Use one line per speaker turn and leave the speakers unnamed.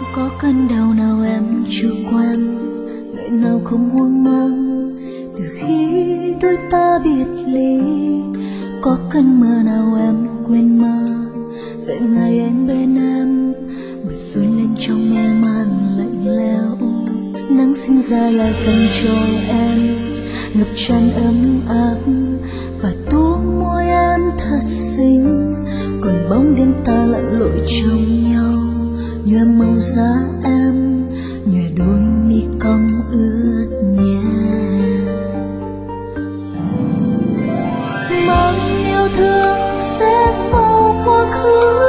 Có cơn đau nào em chưa quen, ngày nào không hoang mang từ khi đôi ta biệt ly. Có cơn mơ nào em quên mơ về ngày anh bên em, bật xuôi lên trong mê man lạnh lẽo. Nắng sinh ra là dành cho em, ngập tràn ấm áp và tô môi em thật xinh. Còn bóng đêm ta lặn lội trong nhau, nhòe màu da em, nhòe đôi mi cong ướt nhẹ. Mang yêu thương sẽ mau quá khứ,